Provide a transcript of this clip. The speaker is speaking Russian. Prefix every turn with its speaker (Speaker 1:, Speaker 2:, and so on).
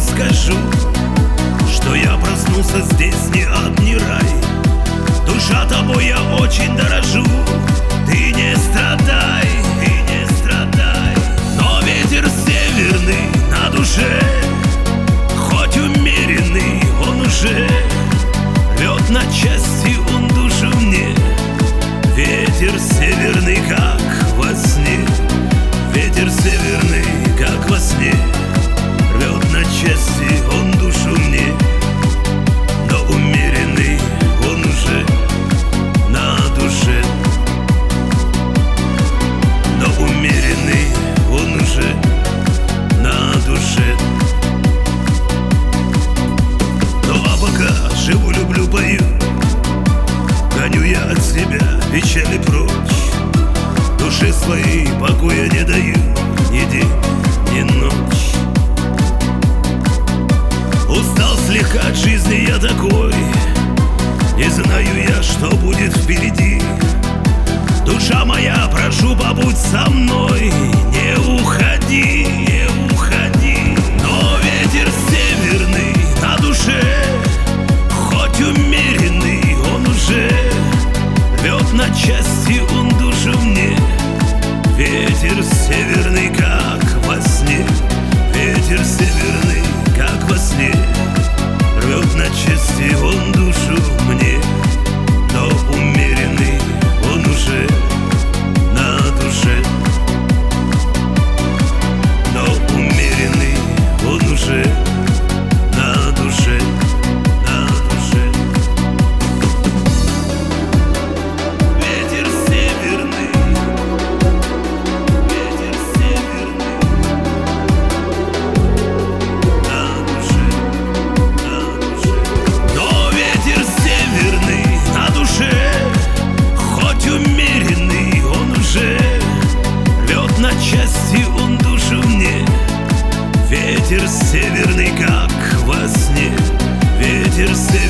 Speaker 1: скажу, что я проснулся здесь не ад, не рай. Душа, тобой я очень дорожу. Ты не страдай, ты не страдай. Но ветер северный на душе, хоть умеренный, он уже рвет на части он душу мне. Ветер северный, как во сне. Ветер северный, как во сне, рвет на части он душу мне. Но умеренный он уже на душе. Но умеренный он уже на душе. Ну а пока живу, люблю, пою, гоню я от себя печали прочь. Душе своей покоя не даю ни день, ни ночь. Устал слегка от жизни я такой, не знаю я, что будет впереди. Душа моя, прошу, побудь со мной, не уходи, не уходи. Но ветер северный на душе, хоть умеренный, он уже рвет на части он душу мне. Ветер северный, как во сне. Ветер северный, как во сне, рвет на части он душу мне. Но умеренный он уже на душе. Но умеренный он уже на душе. На душе. Ветер северный, ветер северный на душе, на душе. Но ветер северный на душе, хоть умеренный, он уже рвет на части он душу мне. Ветер северный, как во сне. Ветер северный.